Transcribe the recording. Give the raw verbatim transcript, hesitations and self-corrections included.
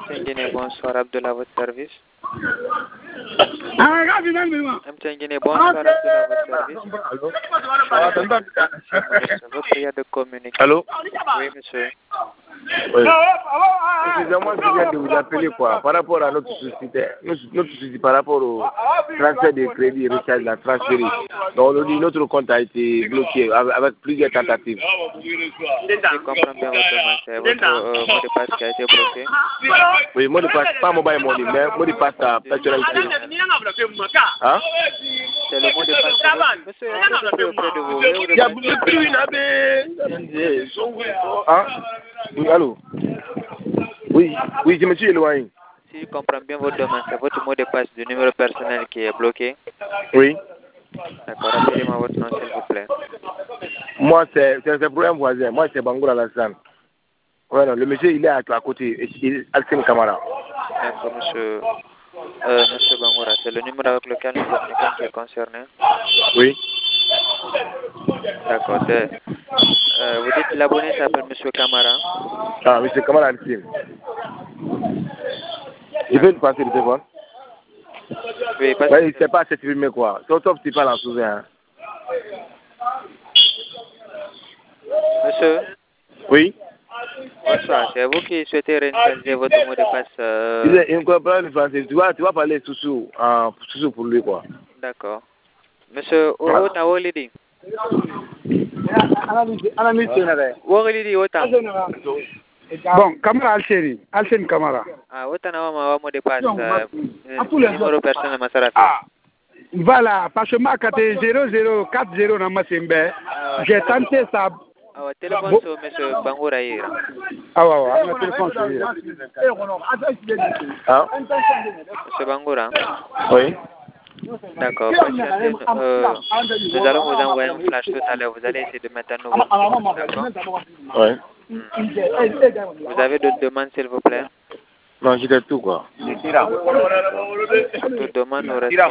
M T N bonsoir, Abdullah, votre service. M T N bonsoir, Abdullah, votre service. Votre prière de communiquer. Allô? Oui, monsieur. Oui. Excusez-moi, je viens de vous appeler quoi, par rapport à notre société, notre société par rapport au transfert de crédit et recharge la transféré. Donc aujourd'hui, notre compte a été bloqué avec plusieurs tentatives. Je comprends bien votre demande. C'est votre euh, mot de passe qui a été bloqué. Oui, mot de passe, pas mobile money, mais mot de passe à personnel. Hein? C'est le mot de passe de votre... Monsieur, est-ce que je peux auprès de vous? Il y a plus une abbé. Hein? Oui, allô? Oui, oui, je me suis éloigné. Si je comprends bien votre demande, c'est votre mot de passe du numéro personnel qui est bloqué. Oui. D'accord, rappelez-moi votre nom, s'il vous plaît. Moi, c'est pour un voisin. Moi, c'est Bangoura Alassane. Voilà, le monsieur, il est à, à côté. Alcine Camara. D'accord, monsieur. Euh, monsieur Bangoura, c'est le numéro avec lequel nous communiquons qui est concerné. Oui. D'accord. Euh, vous dites que l'abonné s'appelle monsieur Camara. Ah, monsieur Camara Alcine. Je vais te passer le téléphone. Oui, parce que... Il ne sait pas s'exprimer quoi. Sauf si tu parles en souverain. Monsieur? Oui. Bonsoir, c'est vous qui souhaitez réinitialiser votre mot de passe. Euh... Il, est, il ne comprend pas le français. Tu vas, tu vas parler sous-sous euh, sous pour lui quoi. D'accord. Monsieur, où est où l'idée? Bon, Camara Alchéri, Alchéri Camara. Ah, où est un mot de passe numéro personnel Masarati. Ah, voilà, parce que ma carte est zéro zéro quatre zéro dans ma simbe. J'ai tenté ça. Ah, téléphone sur monsieur Bangoura hier. Ah, ouais, ouais, téléphone sur hier. Ah, monsieur Bangoura. Oui. D'accord. Euh, nous allons vous envoyer un flash tout à l'heure. Vous allez essayer de mettre un nouveau. D'accord. Oui. Hmm. Vous avez d'autres demandes, s'il vous plaît? Non, j'ai tout quoi. Toute demande nous reste.